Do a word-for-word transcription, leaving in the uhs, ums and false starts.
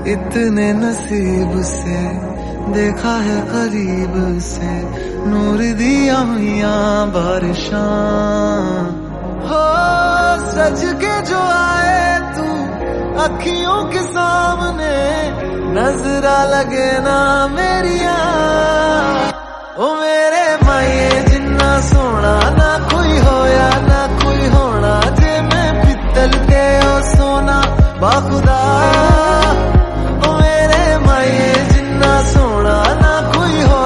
इतने नसीब से देखा है करीब से नूर दिया हुआ बारिशां। हो सज के जो आए तू अखियों के सामने नजरा लगे ना मेरिया ओ मेरी